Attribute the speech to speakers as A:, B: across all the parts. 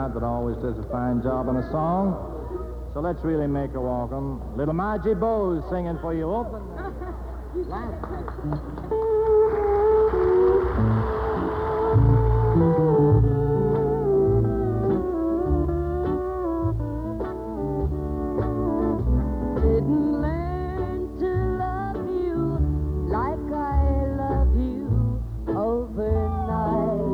A: sweetheart that always does a fine job on a song. So let's really make her welcome. Little Margie Bowes singing for you. Open.
B: Didn't learn to love you like I love you overnight.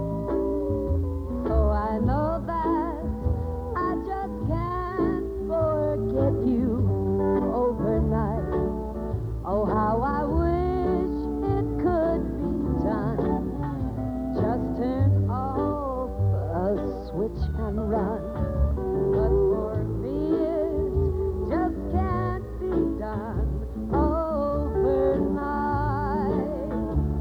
B: So I know that I just can't forget you overnight. Oh, how I wish it could be done. Just turn off a switch and run. But for me it just can't be done overnight.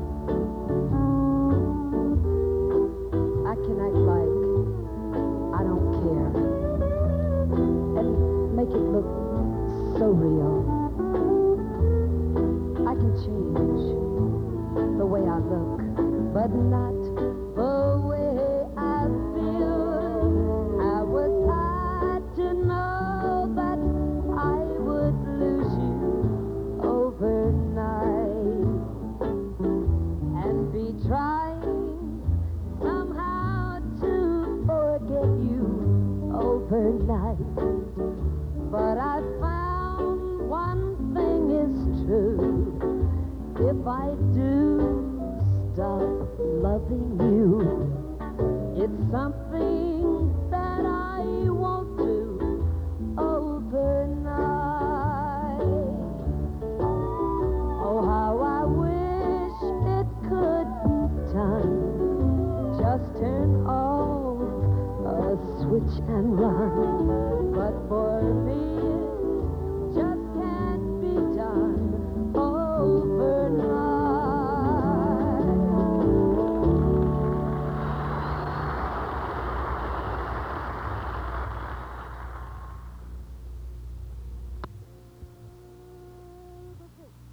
B: I can act like I don't care and make it look so real. I can change the way I look, but not the way I feel. I was hard to know that I would lose you overnight and be trying somehow to forget you overnight. But I found one thing is true. If I do stop loving you, it's something that I won't do overnight. Oh, how I wish it could be done. Just turn off a switch and run. But